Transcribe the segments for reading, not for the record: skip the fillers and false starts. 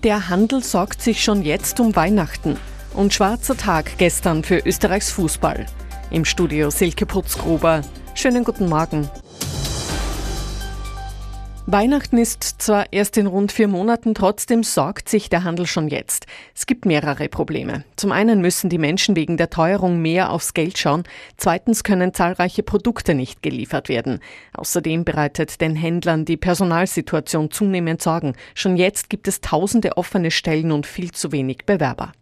Der Handel sorgt sich schon jetzt um Weihnachten. Und schwarzer Tag gestern für Österreichs Fußball. Im Studio Silke Putzgruber. Schönen guten Morgen. Weihnachten ist zwar erst in rund 4 Monaten, trotzdem sorgt sich der Handel schon jetzt. Es gibt mehrere Probleme. Zum einen müssen die Menschen wegen der Teuerung mehr aufs Geld schauen. Zweitens können zahlreiche Produkte nicht geliefert werden. Außerdem bereitet den Händlern die Personalsituation zunehmend Sorgen. Schon jetzt gibt es tausende offene Stellen und viel zu wenig Bewerber.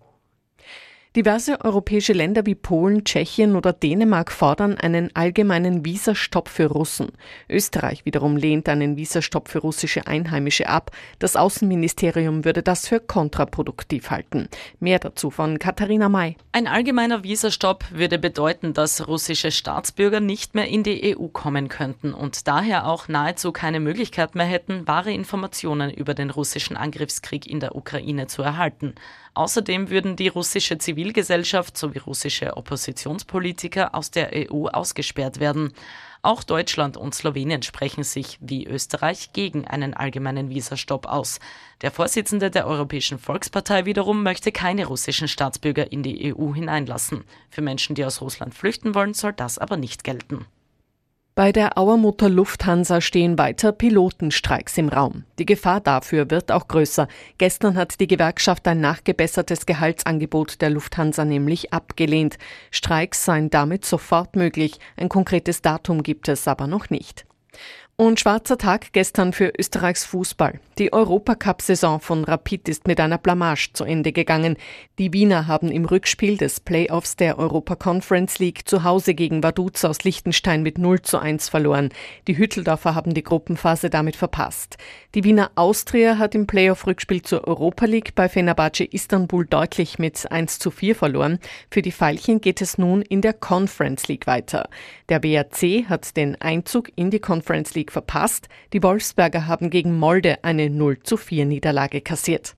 Diverse europäische Länder wie Polen, Tschechien oder Dänemark fordern einen allgemeinen Visastopp für Russen. Österreich wiederum lehnt einen Visastopp für russische Einheimische ab. Das Außenministerium würde das für kontraproduktiv halten. Mehr dazu von Katharina May. Ein allgemeiner Visastopp würde bedeuten, dass russische Staatsbürger nicht mehr in die EU kommen könnten und daher auch nahezu keine Möglichkeit mehr hätten, wahre Informationen über den russischen Angriffskrieg in der Ukraine zu erhalten. Außerdem würden die russische Zivilgesellschaft sowie russische Oppositionspolitiker aus der EU ausgesperrt werden. Auch Deutschland und Slowenien sprechen sich, wie Österreich, gegen einen allgemeinen Visastopp aus. Der Vorsitzende der Europäischen Volkspartei wiederum möchte keine russischen Staatsbürger in die EU hineinlassen. Für Menschen, die aus Russland flüchten wollen, soll das aber nicht gelten. Bei der Auermutter Lufthansa stehen weiter Pilotenstreiks im Raum. Die Gefahr dafür wird auch größer. Gestern hat die Gewerkschaft ein nachgebessertes Gehaltsangebot der Lufthansa nämlich abgelehnt. Streiks seien damit sofort möglich. Ein konkretes Datum gibt es aber noch nicht. Und schwarzer Tag gestern für Österreichs Fußball. Die Europacup-Saison von Rapid ist mit einer Blamage zu Ende gegangen. Die Wiener haben im Rückspiel des Playoffs der Europa Conference League zu Hause gegen Vaduz aus Liechtenstein mit 0:1 verloren. Die Hütteldorfer haben die Gruppenphase damit verpasst. Die Wiener Austria hat im Playoff-Rückspiel zur Europa League bei Fenerbahce Istanbul deutlich mit 1:4 verloren. Für die Veilchen geht es nun in der Conference League weiter. Der BAC hat den Einzug in die Conference League verpasst. Die Wolfsberger haben gegen Molde eine 0:4 Niederlage kassiert.